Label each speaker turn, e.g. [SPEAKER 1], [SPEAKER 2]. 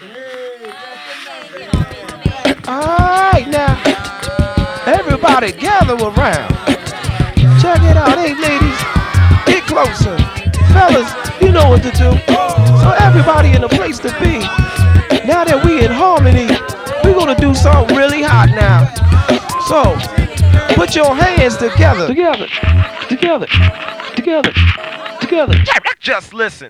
[SPEAKER 1] Alright now, everybody gather around. Check it out, hey ladies, get closer. Fellas, you know what to do. So everybody in a place to be. Now that we in harmony, we're gonna do something really hot now. So, put your hands together. Together, together, together, together. Just listen.